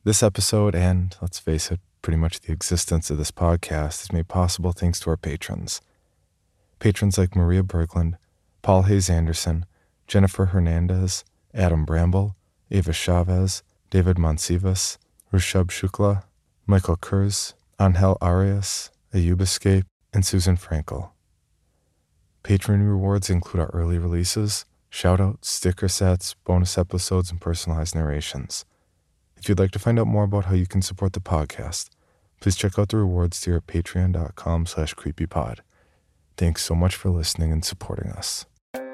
This episode, and let's face it, pretty much the existence of this podcast, is made possible thanks to our patrons. Patrons like Maria Berglund, Paul Hayes Anderson, Jennifer Hernandez, Adam Bramble, Ava Chavez, David Monsivas, Rushabh Shukla, Michael Kurz, Angel Arias, Ayub Escape, and Susan Frankel. Patron rewards include our early releases, shoutouts, sticker sets, bonus episodes, and personalized narrations. If you'd like to find out more about how you can support the podcast, please check out the rewards tier at patreon.com/creepypod. Thanks so much for listening and supporting us.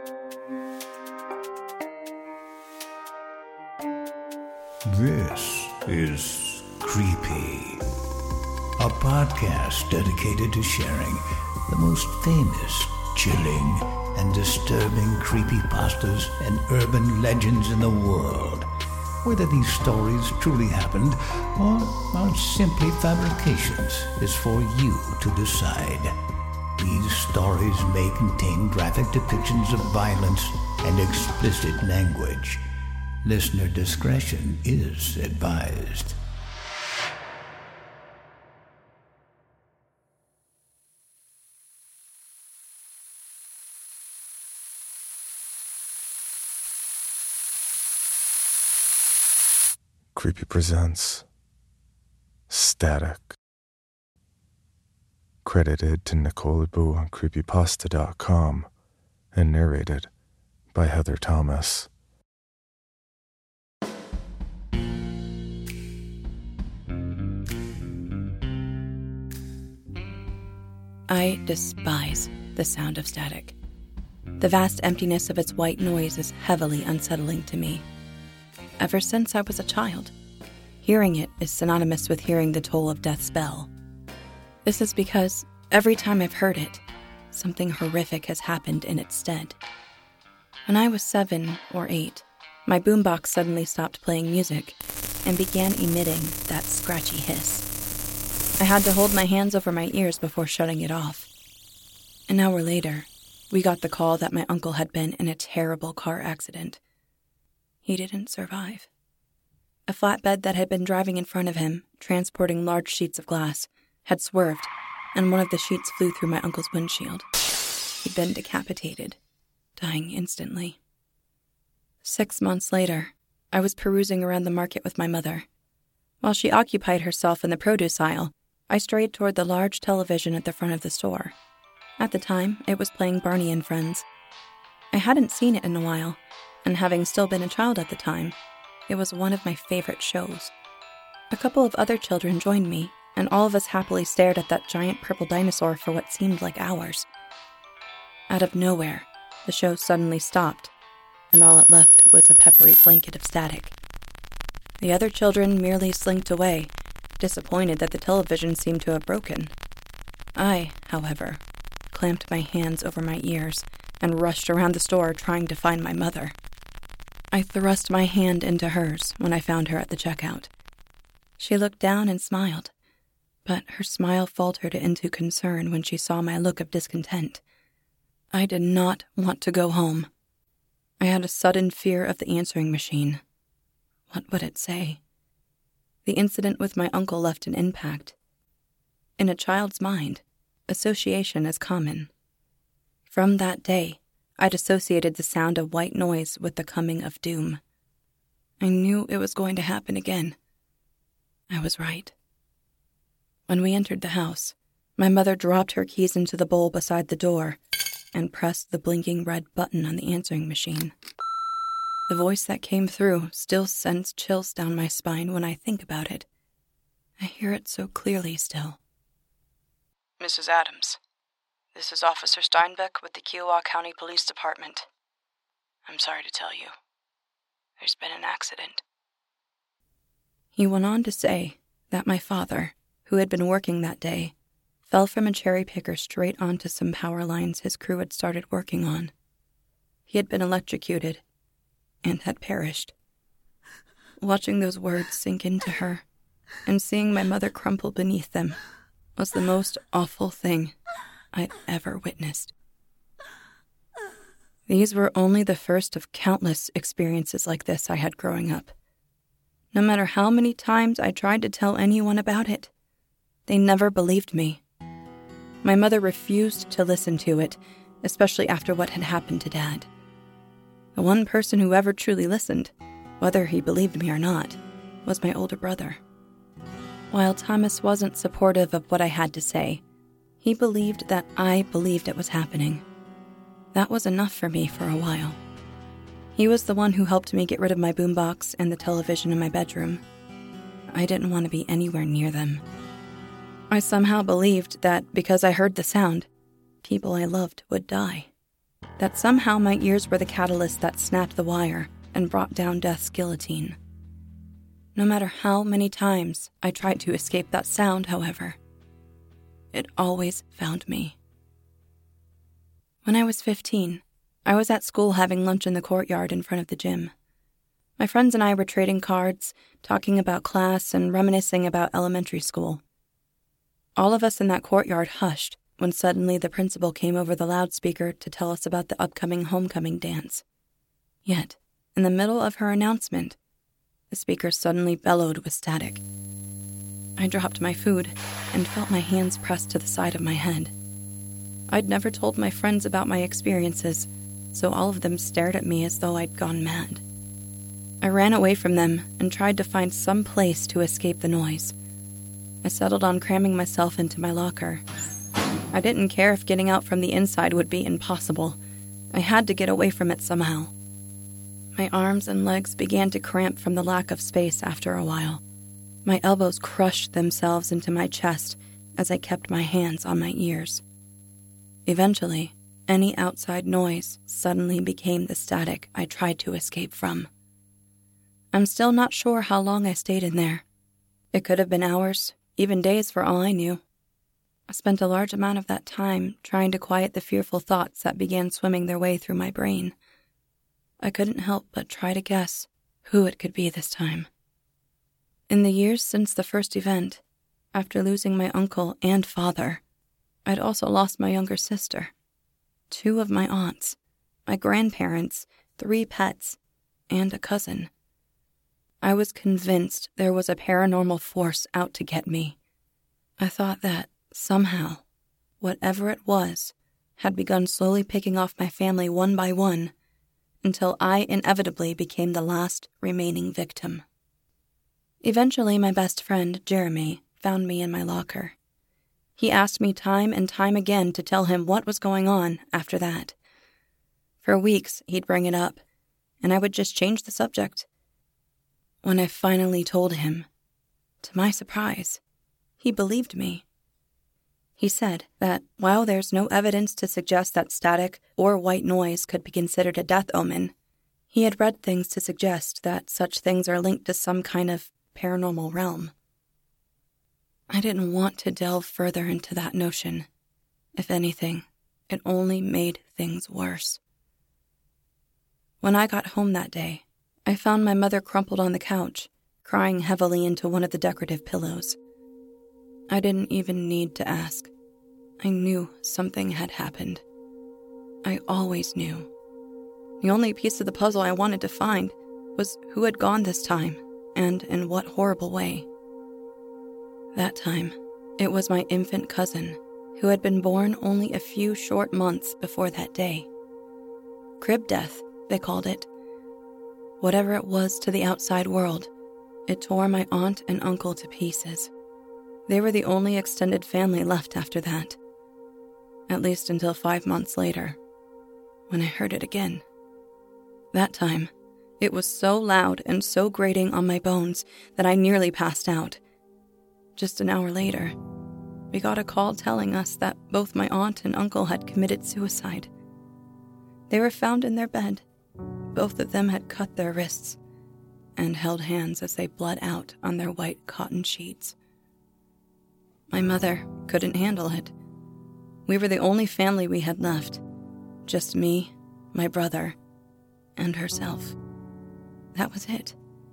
This is Creepy, a podcast dedicated to sharing the most famous, chilling, and disturbing creepypastas and urban legends in the world. Whether these stories truly happened or are simply fabrications is for you to decide. These stories may contain graphic depictions of violence and explicit language. Listener discretion is advised. Creepy presents Static. Credited to Nicole Lebu on creepypasta.com and narrated by Heather Thomas. I despise the sound of static. The vast emptiness of its white noise is heavily unsettling to me. Ever since I was a child, hearing it is synonymous with hearing the toll of death's bell. This is because every time I've heard it, something horrific has happened in its stead. When I was 7 or 8, my boombox suddenly stopped playing music and began emitting that scratchy hiss. I had to hold my hands over my ears before shutting it off. An hour later, we got the call that my uncle had been in a terrible car accident. He didn't survive. A flatbed that had been driving in front of him, transporting large sheets of glass, had swerved, and one of the sheets flew through my uncle's windshield. He'd been decapitated, dying instantly. 6 months later, I was perusing around the market with my mother. While she occupied herself in the produce aisle, I strayed toward the large television at the front of the store. At the time, it was playing Barney and Friends. I hadn't seen it in a while, and having still been a child at the time, it was one of my favorite shows. A couple of other children joined me, and all of us happily stared at that giant purple dinosaur for what seemed like hours. Out of nowhere, the show suddenly stopped, and all it left was a peppery blanket of static. The other children merely slinked away, disappointed that the television seemed to have broken. I, however, clamped my hands over my ears and rushed around the store trying to find my mother. I thrust my hand into hers when I found her at the checkout. She looked down and smiled, but her smile faltered into concern when she saw my look of discontent. I did not want to go home. I had a sudden fear of the answering machine. What would it say? The incident with my uncle left an impact. In a child's mind, association is common. From that day, I'd associated the sound of white noise with the coming of doom. I knew it was going to happen again. I was right. When we entered the house, my mother dropped her keys into the bowl beside the door and pressed the blinking red button on the answering machine. The voice that came through still sends chills down my spine when I think about it. I hear it so clearly still. Mrs. Adams, this is Officer Steinbeck with the Kiowa County Police Department. I'm sorry to tell you. There's been an accident. He went on to say that my father, who had been working that day, fell from a cherry picker straight onto some power lines his crew had started working on. He had been electrocuted and had perished. Watching those words sink into her and seeing my mother crumple beneath them was the most awful thing I'd ever witnessed. These were only the first of countless experiences like this I had growing up. no matter how many times I tried to tell anyone about it. They never believed me. My mother refused to listen to it, especially after what had happened to Dad. The one person who ever truly listened, whether he believed me or not, was my older brother. While Thomas wasn't supportive of what I had to say, he believed that I believed it was happening. That was enough for me for a while. He was the one who helped me get rid of my boombox and the television in my bedroom. I didn't want to be anywhere near them. I somehow believed that because I heard the sound, people I loved would die. That somehow my ears were the catalyst that snapped the wire and brought down death's guillotine. No matter how many times I tried to escape that sound, however, it always found me. When I was 15, I was at school having lunch in the courtyard in front of the gym. My friends and I were trading cards, talking about class, and reminiscing about elementary school. All of us in that courtyard hushed when suddenly the principal came over the loudspeaker to tell us about the upcoming homecoming dance. Yet, in the middle of her announcement, the speaker suddenly bellowed with static. I dropped my food and felt my hands pressed to the side of my head. I'd never told my friends about my experiences, so all of them stared at me as though I'd gone mad. I ran away from them and tried to find some place to escape the noise. I settled on cramming myself into my locker. I didn't care if getting out from the inside would be impossible. I had to get away from it somehow. My arms and legs began to cramp from the lack of space after a while. My elbows crushed themselves into my chest as I kept my hands on my ears. Eventually, any outside noise suddenly became the static I tried to escape from. I'm still not sure how long I stayed in there. It could have been hours, even days for all I knew. I spent a large amount of that time trying to quiet the fearful thoughts that began swimming their way through my brain. I couldn't help but try to guess who it could be this time. In the years since the first event, after losing my uncle and father, I'd also lost my younger sister, 2 of my aunts, my grandparents, 3 pets, and a cousin. I was convinced there was a paranormal force out to get me. I thought that, somehow, whatever it was, had begun slowly picking off my family one by one, until I inevitably became the last remaining victim. Eventually, my best friend, Jeremy, found me in my locker. He asked me time and time again to tell him what was going on after that. For weeks, he'd bring it up, and I would just change the subject. When I finally told him, to my surprise, he believed me. He said that while there's no evidence to suggest that static or white noise could be considered a death omen, he had read things to suggest that such things are linked to some kind of paranormal realm. I didn't want to delve further into that notion. If anything, it only made things worse. When I got home that day, I found my mother crumpled on the couch, crying heavily into one of the decorative pillows. I didn't even need to ask. I knew something had happened. I always knew. The only piece of the puzzle I wanted to find was who had gone this time, and in what horrible way. That time, it was my infant cousin, who had been born only a few short months before that day. Crib death, they called it. Whatever it was to the outside world, it tore my aunt and uncle to pieces. They were the only extended family left after that. At least until 5 months later, when I heard it again. That time, it was so loud and so grating on my bones that I nearly passed out. Just an hour later, we got a call telling us that both my aunt and uncle had committed suicide. They were found in their bed. Both of them had cut their wrists and held hands as they bled out on their white cotton sheets. My mother couldn't handle it. We were the only family we had left. Just me, my brother, and herself. That was it.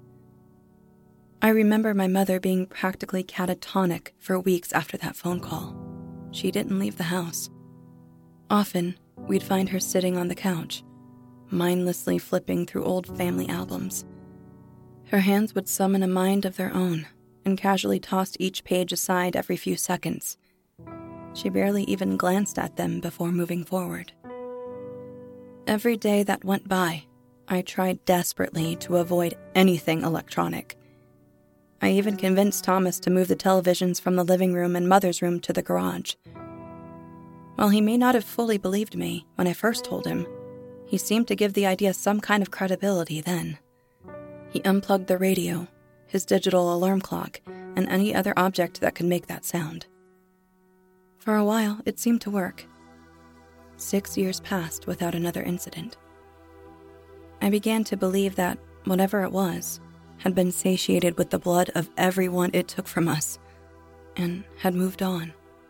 I remember my mother being practically catatonic for weeks after that phone call. She didn't leave the house. Often, we'd find her sitting on the couch, mindlessly flipping through old family albums. Her hands would summon a mind of their own and casually tossed each page aside every few seconds. She barely even glanced at them before moving forward. Every day that went by, I tried desperately to avoid anything electronic. I even convinced Thomas to move the televisions from the living room and Mother's room to the garage. While he may not have fully believed me when I first told him, he seemed to give the idea some kind of credibility then. He unplugged the radio, his digital alarm clock, and any other object that could make that sound. For a while, it seemed to work. 6 years passed without another incident. I began to believe that whatever it was had been satiated with the blood of everyone it took from us, and had moved on.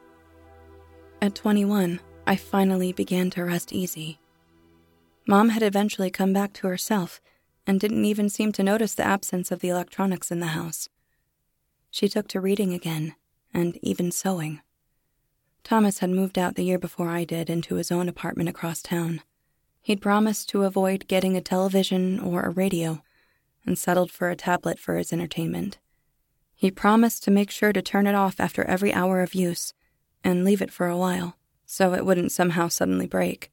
At 21, I finally began to rest easy. Mom had eventually come back to herself and didn't even seem to notice the absence of the electronics in the house. She took to reading again, and even sewing. Thomas had moved out the year before I did into his own apartment across town. He'd promised to avoid getting a television or a radio, and settled for a tablet for his entertainment. He promised to make sure to turn it off after every hour of use, and leave it for a while, so it wouldn't somehow suddenly break.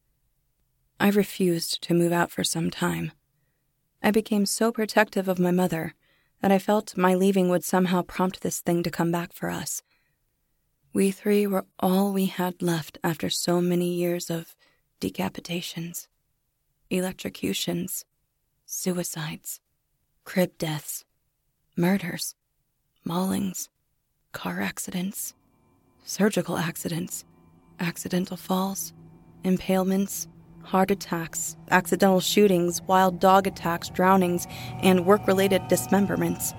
I refused to move out for some time. I became so protective of my mother that I felt my leaving would somehow prompt this thing to come back for us. We three were all we had left after so many years of decapitations, electrocutions, suicides, crib deaths, murders, maulings, car accidents, surgical accidents, accidental falls, impalements, heart attacks, accidental shootings, wild dog attacks, drownings, and work-related dismemberments.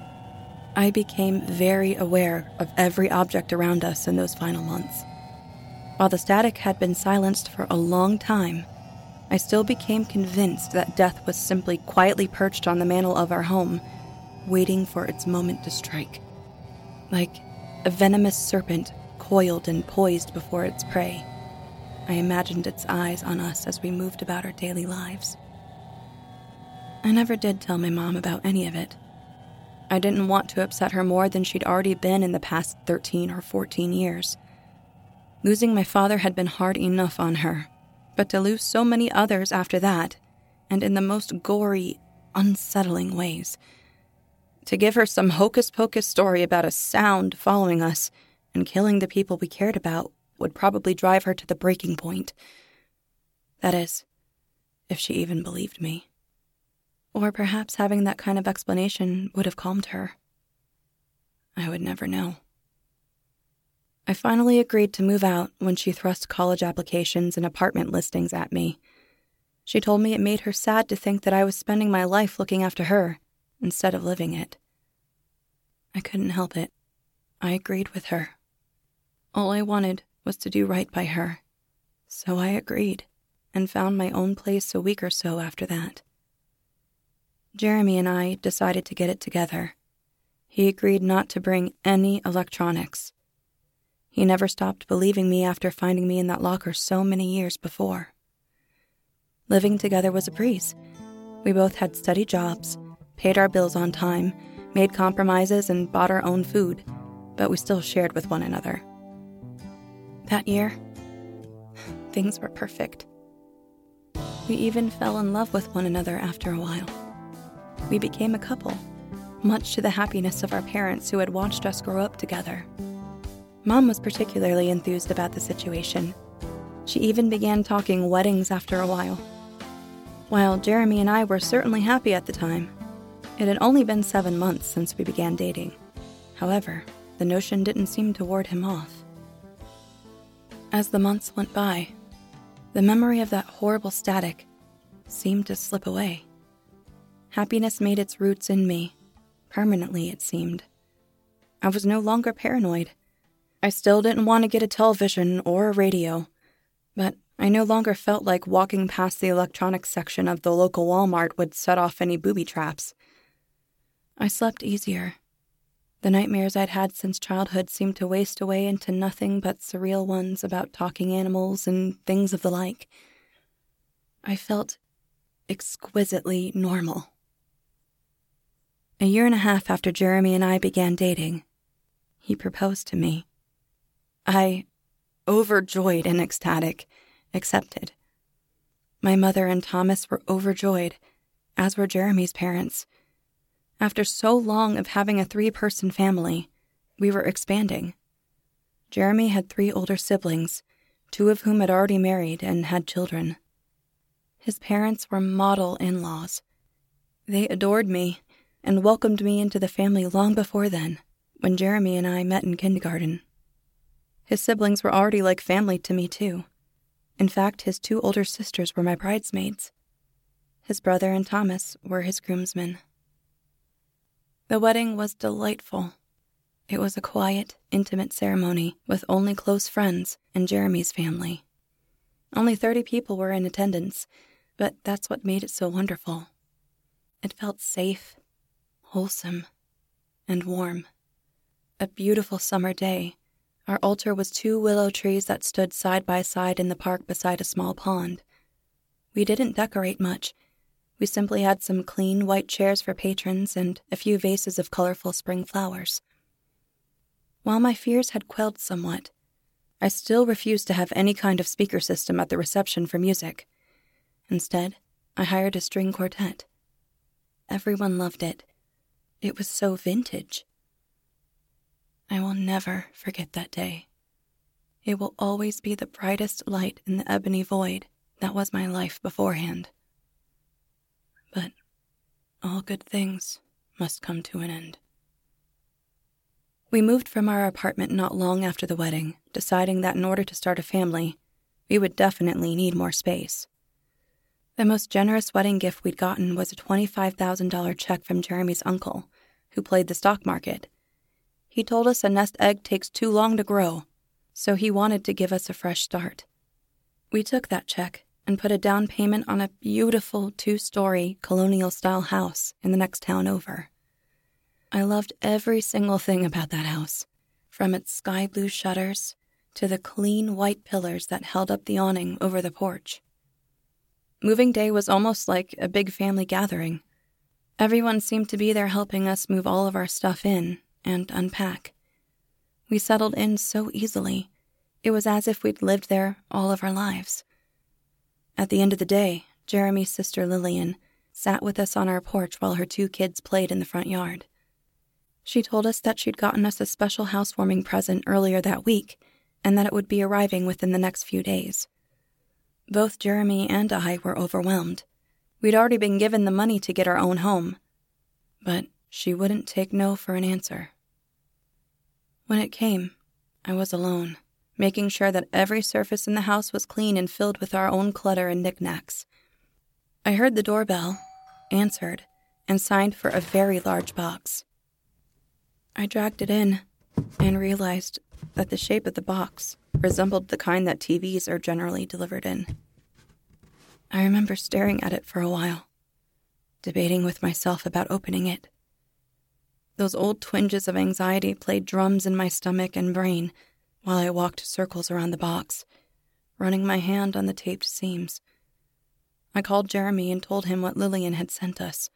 I became very aware of every object around us in those final months. While the static had been silenced for a long time, I still became convinced that death was simply quietly perched on the mantle of our home, waiting for its moment to strike. Like a venomous serpent coiled and poised before its prey, I imagined its eyes on us as we moved about our daily lives. I never did tell my mom about any of it. I didn't want to upset her more than she'd already been in the past 13 or 14 years. Losing my father had been hard enough on her, but to lose so many others after that, and in the most gory, unsettling ways. To give her some hocus-pocus story about a sound following us and killing the people we cared about would probably drive her to the breaking point. That is, if she even believed me. Or perhaps having that kind of explanation would have calmed her. I would never know. I finally agreed to move out when she thrust college applications and apartment listings at me. She told me it made her sad to think that I was spending my life looking after her instead of living it. I couldn't help it. I agreed with her. All I wanted was to do right by her, so I agreed and found my own place a week or so after that. Jeremy and I decided to get it together. He agreed not to bring any electronics. He never stopped believing me after finding me in that locker so many years before. Living together was a breeze. We both had steady jobs, paid our bills on time, made compromises, and bought our own food, but we still shared with one another. That year, things were perfect. We even fell in love with one another after a while. We became a couple, much to the happiness of our parents who had watched us grow up together. Mom was particularly enthused about the situation. She even began talking weddings after a while. While Jeremy and I were certainly happy at the time, it had only been 7 months since we began dating. However, the notion didn't seem to ward him off. As the months went by, the memory of that horrible static seemed to slip away. Happiness made its roots in me, permanently it seemed. I was no longer paranoid. I still didn't want to get a television or a radio, but I no longer felt like walking past the electronics section of the local Walmart would set off any booby traps. I slept easier. The nightmares I'd had since childhood seemed to waste away into nothing but surreal ones about talking animals and things of the like. I felt exquisitely normal. A year and a half after Jeremy and I began dating, he proposed to me. I, overjoyed and ecstatic, accepted. My mother and Thomas were overjoyed, as were Jeremy's parents. After so long of having a 3-person family, we were expanding. Jeremy had 3 older siblings, 2 of whom had already married and had children. His parents were model in-laws. They adored me and welcomed me into the family long before then, when Jeremy and I met in kindergarten. His siblings were already like family to me, too. In fact, his 2 older sisters were my bridesmaids. His brother and Thomas were his groomsmen. The wedding was delightful. It was a quiet, intimate ceremony with only close friends and Jeremy's family. Only 30 people were in attendance, but that's what made it so wonderful. It felt safe, wholesome, and warm. A beautiful summer day. Our altar was 2 willow trees that stood side by side in the park beside a small pond. We didn't decorate much. We simply had some clean white chairs for patrons and a few vases of colorful spring flowers. While my fears had quelled somewhat, I still refused to have any kind of speaker system at the reception for music. Instead, I hired a string quartet. Everyone loved it. It was so vintage. I will never forget that day. It will always be the brightest light in the ebony void that was my life beforehand. But all good things must come to an end. We moved from our apartment not long after the wedding, deciding that in order to start a family, we would definitely need more space. The most generous wedding gift we'd gotten was a $25,000 check from Jeremy's uncle, who played the stock market. He told us a nest egg takes too long to grow, so he wanted to give us a fresh start. We took that check and put a down payment on a beautiful 2-story colonial-style house in the next town over. I loved every single thing about that house, from its sky blue shutters to the clean white pillars that held up the awning over the porch. Moving day was almost like a big family gathering. Everyone seemed to be there helping us move all of our stuff in and unpack. We settled in so easily. It was as if we'd lived there all of our lives. At the end of the day, Jeremy's sister Lillian sat with us on our porch while her 2 kids played in the front yard. She told us that she'd gotten us a special housewarming present earlier that week and that it would be arriving within the next few days. Both Jeremy and I were overwhelmed. We'd already been given the money to get our own home, but she wouldn't take no for an answer. When it came, I was alone, making sure that every surface in the house was clean and filled with our own clutter and knickknacks. I heard the doorbell, answered, and signed for a very large box. I dragged it in and realized that the shape of the box resembled the kind that TVs are generally delivered in. I remember staring at it for a while, debating with myself about opening it. Those old twinges of anxiety played drums in my stomach and brain while I walked circles around the box, running my hand on the taped seams. I called Jeremy and told him what Lillian had sent us.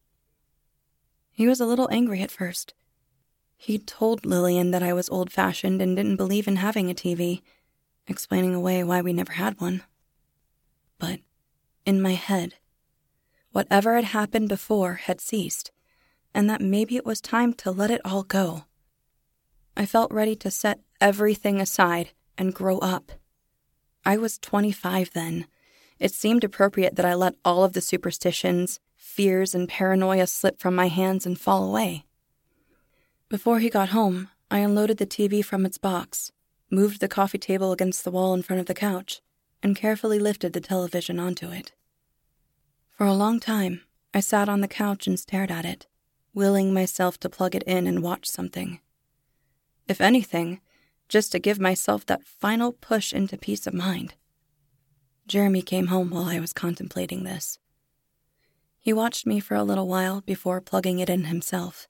He was a little angry at first. He'd told Lillian that I was old-fashioned and didn't believe in having a TV, explaining away why we never had one. But in my head, whatever had happened before had ceased, and that maybe it was time to let it all go. I felt ready to set everything aside and grow up. I was 25 then. It seemed appropriate that I let all of the superstitions, fears, and paranoia slip from my hands and fall away. Before he got home, I unloaded the TV from its box, moved the coffee table against the wall in front of the couch, and carefully lifted the television onto it. For a long time, I sat on the couch and stared at it, willing myself to plug it in and watch something. If anything, just to give myself that final push into peace of mind. Jeremy came home while I was contemplating this. He watched me for a little while before plugging it in himself.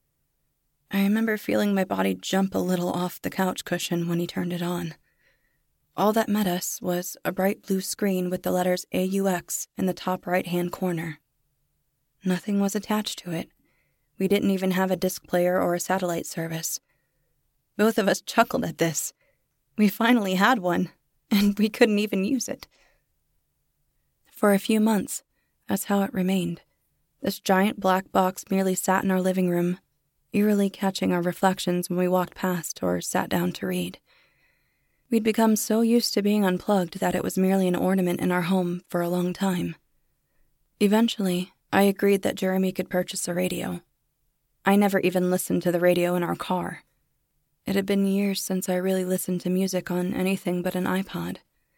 I remember feeling my body jump a little off the couch cushion when he turned it on. All that met us was a bright blue screen with the letters AUX in the top right-hand corner. Nothing was attached to it, We didn't even have a disc player or a satellite service. Both of us chuckled at this. We finally had one, and we couldn't even use it. For a few months, that's how it remained. This giant black box merely sat in our living room, eerily catching our reflections when we walked past or sat down to read. We'd become so used to being unplugged that it was merely an ornament in our home for a long time. Eventually, I agreed that Jeremy could purchase a radio. I never even listened to the radio in our car. It had been years since I really listened to music on anything but an iPod.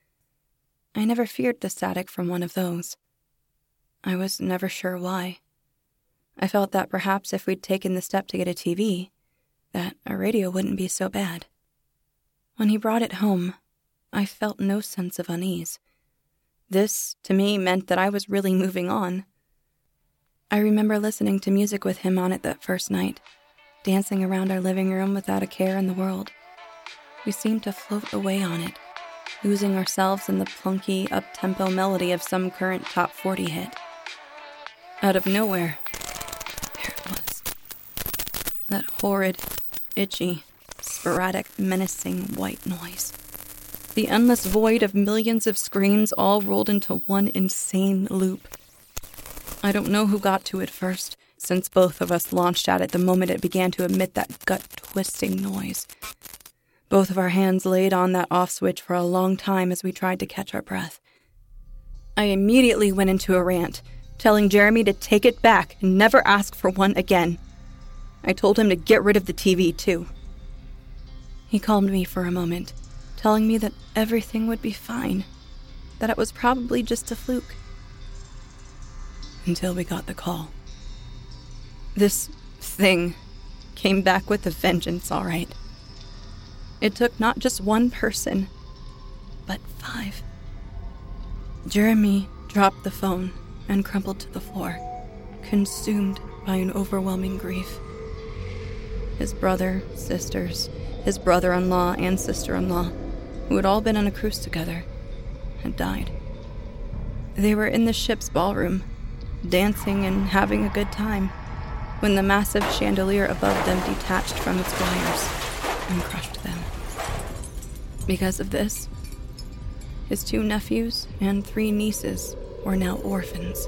I never feared the static from one of those. I was never sure why. I felt that perhaps if we'd taken the step to get a TV, that a radio wouldn't be so bad. When he brought it home, I felt no sense of unease. This, to me, meant that I was really moving on. I remember listening to music with him on it that first night, dancing around our living room without a care in the world. We seemed to float away on it, losing ourselves in the plunky, up-tempo melody of some current top 40 hit. Out of nowhere, there it was. That horrid, itchy, sporadic, menacing white noise. The endless void of millions of screams all rolled into one insane loop. I don't know who got to it first, since both of us launched at it the moment it began to emit that gut-twisting noise. Both of our hands laid on that off switch for a long time as we tried to catch our breath. I immediately went into a rant, telling Jeremy to take it back and never ask for one again. I told him to get rid of the TV, too. He calmed me for a moment, telling me that everything would be fine, that it was probably just a fluke. Until we got the call. This thing came back with a vengeance, all right. It took not just one person, but 5. Jeremy dropped the phone and crumpled to the floor, consumed by an overwhelming grief. His brother, sisters, his brother-in-law and sister-in-law, who had all been on a cruise together, had died. They were in the ship's ballroom, dancing and having a good time, when the massive chandelier above them detached from its wires and crushed them. Because of this, his 2 nephews and 3 nieces were now orphans.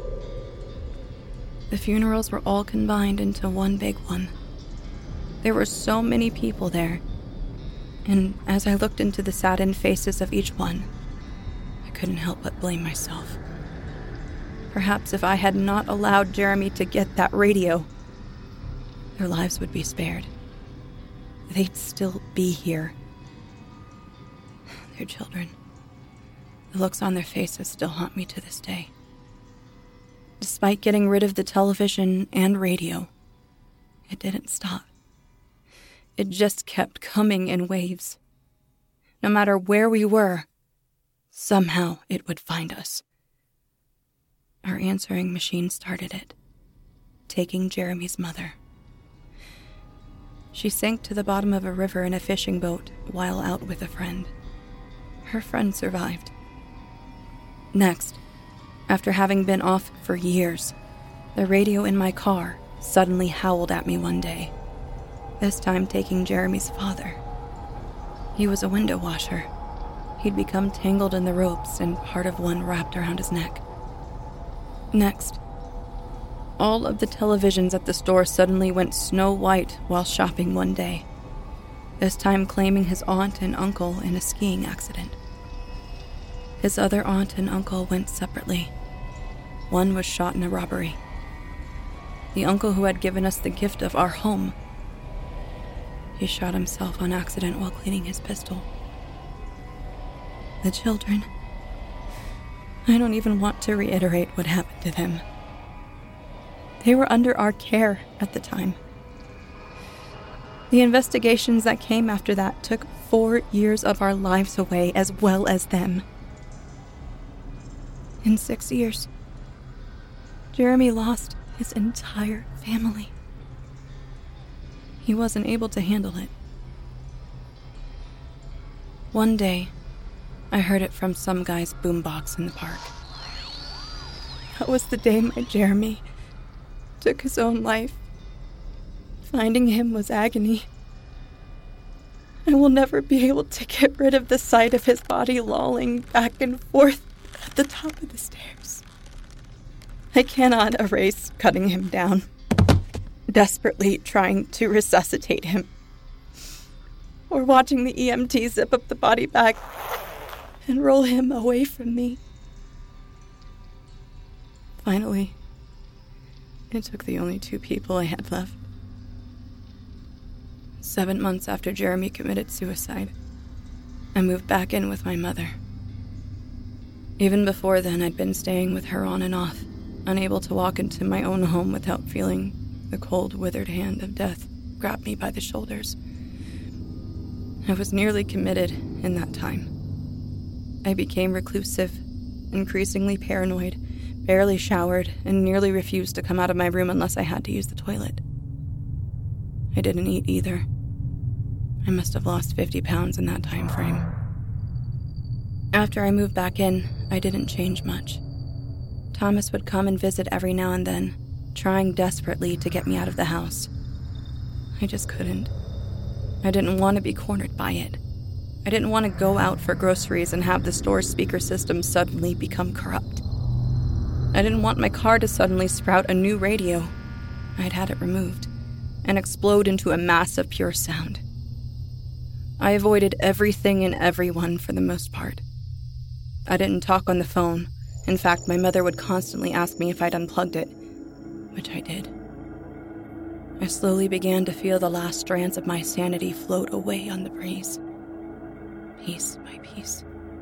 The funerals were all combined into one big one. There were so many people there, and as I looked into the saddened faces of each one, I couldn't help but blame myself. Perhaps if I had not allowed Jeremy to get that radio, their lives would be spared. They'd still be here. Their children. The looks on their faces still haunt me to this day. Despite getting rid of the television and radio, it didn't stop. It just kept coming in waves. No matter where we were, somehow it would find us. Our answering machine started it, taking Jeremy's mother. She sank to the bottom of a river in a fishing boat while out with a friend. Her friend survived. Next, after having been off for years, the radio in my car suddenly howled at me one day, this time taking Jeremy's father. He was a window washer. He'd become tangled in the ropes and part of one wrapped around his neck. Next, all of the televisions at the store suddenly went snow white while shopping one day, this time claiming his aunt and uncle in a skiing accident. His other aunt and uncle went separately. One was shot in a robbery. The uncle who had given us the gift of our home, he shot himself on accident while cleaning his pistol. The children, I don't even want to reiterate what happened to them. They were under our care at the time. The investigations that came after that took 4 years of our lives away as well as them. In 6 years, Jeremy lost his entire family. He wasn't able to handle it. One day, I heard it from some guy's boombox in the park. That was the day my Jeremy took his own life Finding him was agony. I will never be able to get rid of the sight of his body lolling back and forth at the top of the stairs. I cannot erase cutting him down, desperately trying to resuscitate him, or watching the EMT zip up the body bag and roll him away from me. Finally, it took the only two people I had left. 7 months after Jeremy committed suicide, I moved back in with my mother. Even before then, I'd been staying with her on and off, unable to walk into my own home without feeling the cold, withered hand of death grab me by the shoulders. I was nearly committed in that time. I became reclusive, increasingly paranoid, barely showered, and nearly refused to come out of my room unless I had to use the toilet. I didn't eat either. I must have lost 50 pounds in that time frame. After I moved back in, I didn't change much. Thomas would come and visit every now and then, trying desperately to get me out of the house. I just couldn't. I didn't want to be cornered by it. I didn't want to go out for groceries and have the store's speaker system suddenly become corrupt. I didn't want my car to suddenly sprout a new radio. I'd had it removed and explode into a mass of pure sound. I avoided everything and everyone for the most part. I didn't talk on the phone. In fact, my mother would constantly ask me if I'd unplugged it, which I did. I slowly began to feel the last strands of my sanity float away on the breeze, piece by piece.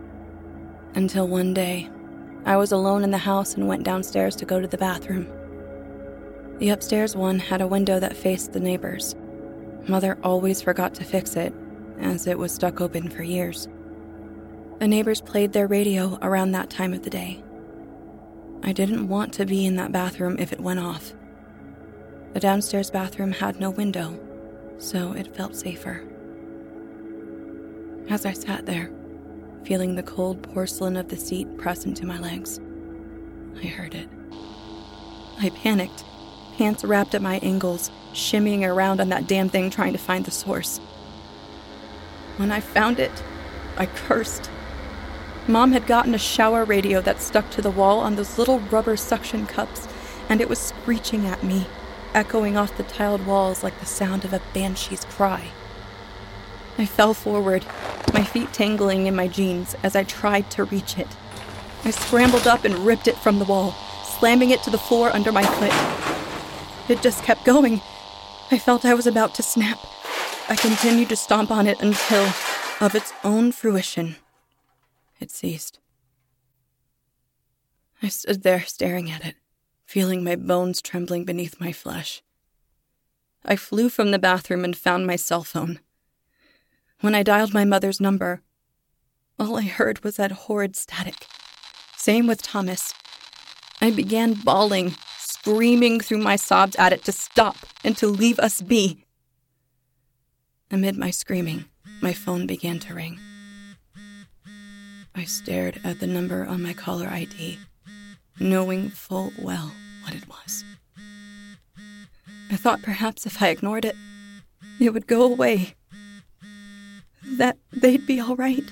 Until one day, I was alone in the house and went downstairs to go to the bathroom. The upstairs one had a window that faced the neighbors. Mother always forgot to fix it, as it was stuck open for years. The neighbors played their radio around that time of the day. I didn't want to be in that bathroom if it went off. The downstairs bathroom had no window, so it felt safer. As I sat there, feeling the cold porcelain of the seat press into my legs, I heard it. I panicked, hands wrapped at my ankles, shimmying around on that damn thing trying to find the source. When I found it, I cursed. Mom had gotten a shower radio that stuck to the wall on those little rubber suction cups, and it was screeching at me, echoing off the tiled walls like the sound of a banshee's cry. I fell forward, my feet tangling in my jeans as I tried to reach it. I scrambled up and ripped it from the wall, slamming it to the floor under my foot. It just kept going. I felt I was about to snap. I continued to stomp on it until, of its own fruition, it ceased. I stood there staring at it, feeling my bones trembling beneath my flesh. I flew from the bathroom and found my cell phone. When I dialed my mother's number, all I heard was that horrid static. Same with Thomas. I began bawling, screaming through my sobs at it to stop and to leave us be. Amid my screaming, my phone began to ring. I stared at the number on my caller ID, knowing full well what it was. I thought perhaps if I ignored it, it would go away. That they'd be all right.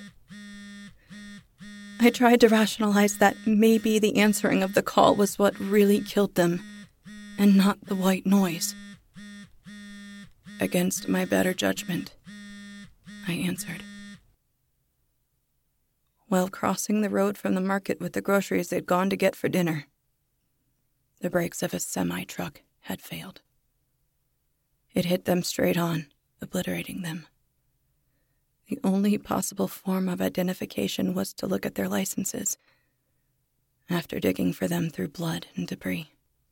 I tried to rationalize that maybe the answering of the call was what really killed them, and not the white noise. Against my better judgment, I answered. While crossing the road from the market with the groceries they'd gone to get for dinner, the brakes of a semi-truck had failed. It hit them straight on, obliterating them. The only possible form of identification was to look at their licenses, after digging for them through blood and debris.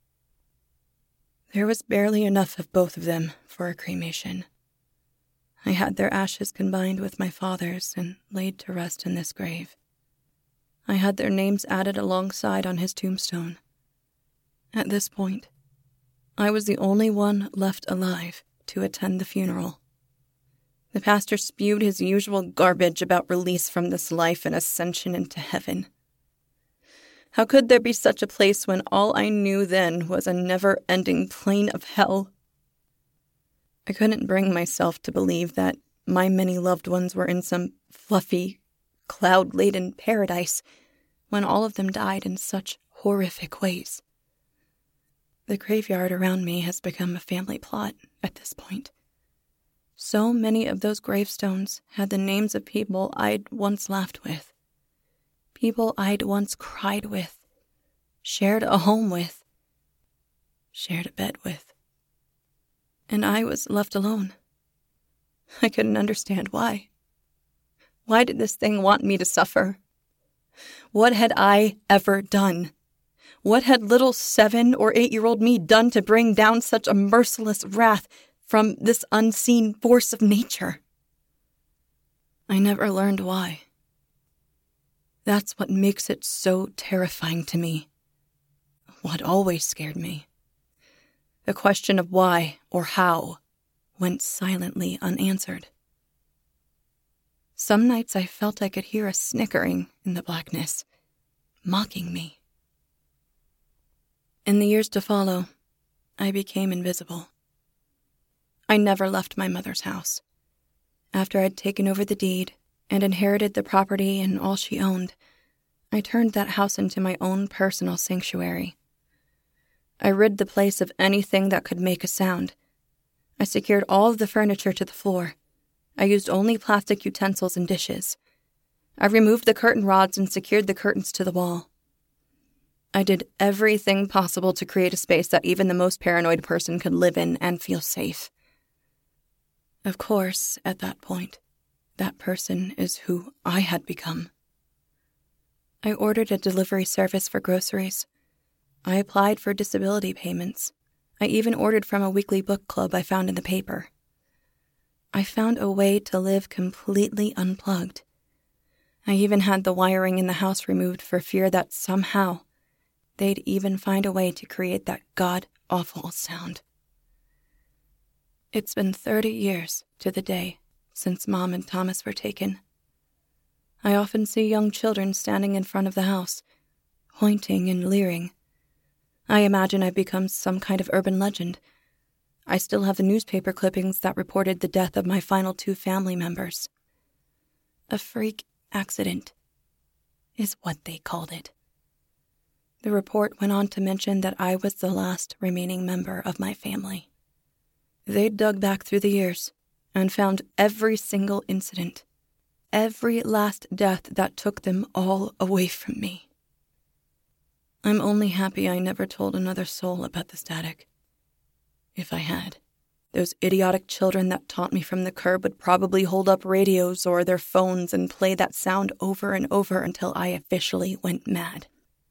There was barely enough of both of them for a cremation. I had their ashes combined with my father's and laid to rest in this grave. I had their names added alongside on his tombstone. At this point, I was the only one left alive to attend the funeral. The pastor spewed his usual garbage about release from this life and ascension into heaven. How could there be such a place when all I knew then was a never-ending plane of hell? I couldn't bring myself to believe that my many loved ones were in some fluffy, cloud-laden paradise when all of them died in such horrific ways. The graveyard around me has become a family plot at this point. So many of those gravestones had the names of people I'd once laughed with, people I'd once cried with, shared a home with, shared a bed with. And I was left alone. I couldn't understand why. Why did this thing want me to suffer? What had I ever done? What had little 7 or 8-year-old me done to bring down such a merciless wrath from this unseen force of nature? I never learned why. That's what makes it so terrifying to me. What always scared me. The question of why or how went silently unanswered. Some nights I felt I could hear a snickering in the blackness, mocking me. In the years to follow, I became invisible. I never left my mother's house. After I'd taken over the deed and inherited the property and all she owned, I turned that house into my own personal sanctuary. I rid the place of anything that could make a sound. I secured all of the furniture to the floor. I used only plastic utensils and dishes. I removed the curtain rods and secured the curtains to the wall. I did everything possible to create a space that even the most paranoid person could live in and feel safe. Of course, at that point, that person is who I had become. I ordered a delivery service for groceries. I applied for disability payments. I even ordered from a weekly book club I found in the paper. I found a way to live completely unplugged. I even had the wiring in the house removed for fear that somehow they'd even find a way to create that god-awful sound. It's been 30 years to the day since Mom and Thomas were taken. I often see young children standing in front of the house, pointing and leering. I imagine I've become some kind of urban legend. I still have the newspaper clippings that reported the death of my final 2 family members. A freak accident is what they called it. The report went on to mention that I was the last remaining member of my family. They dug back through the years and found every single incident, every last death that took them all away from me. I'm only happy I never told another soul about the static. If I had, those idiotic children that taught me from the curb would probably hold up radios or their phones and play that sound over and over until I officially went mad.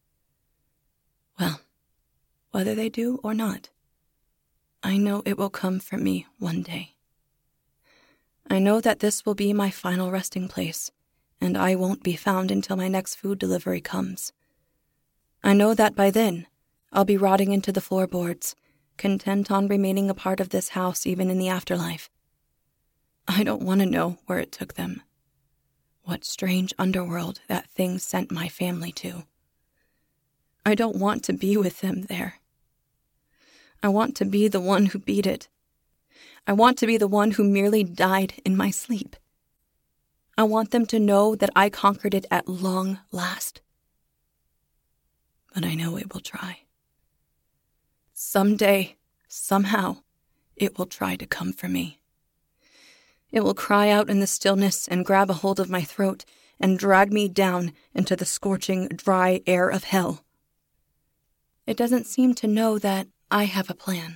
Well, whether they do or not, I know it will come for me one day. I know that this will be my final resting place, and I won't be found until my next food delivery comes. I know that by then, I'll be rotting into the floorboards, content on remaining a part of this house even in the afterlife. I don't want to know where it took them, what strange underworld that thing sent my family to. I don't want to be with them there. I want to be the one who beat it. I want to be the one who merely died in my sleep. I want them to know that I conquered it at long last. But I know it will try. Someday, somehow, it will try to come for me. It will cry out in the stillness and grab a hold of my throat and drag me down into the scorching, dry air of hell. It doesn't seem to know that I have a plan.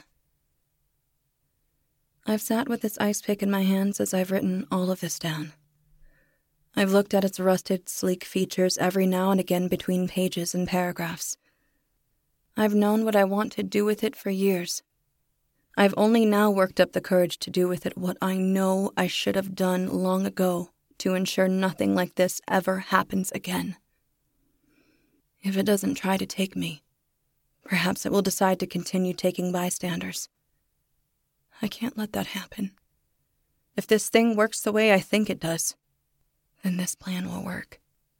I've sat with this ice pick in my hands as I've written all of this down. I've looked at its rusted, sleek features every now and again between pages and paragraphs. I've known what I want to do with it for years. I've only now worked up the courage to do with it what I know I should have done long ago to ensure nothing like this ever happens again. If it doesn't try to take me, perhaps it will decide to continue taking bystanders. I can't let that happen. If this thing works the way I think it does, then this plan will work.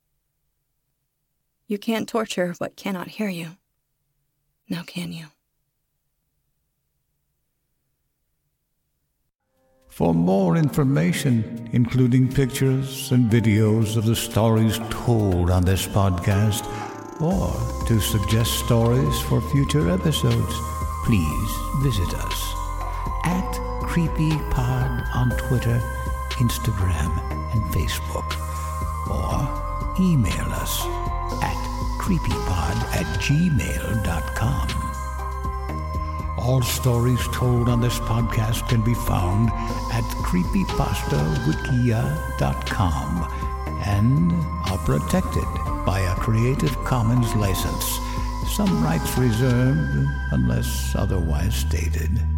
You can't torture what cannot hear you. Now can you? For more information, including pictures and videos of the stories told on this podcast, or to suggest stories for future episodes, please visit us at CreepyPod on Twitter, Instagram, and Facebook, or email us at creepypod@gmail.com. All stories told on this podcast can be found at creepypastawikia.com and are protected by a Creative Commons license. Some rights reserved unless otherwise stated.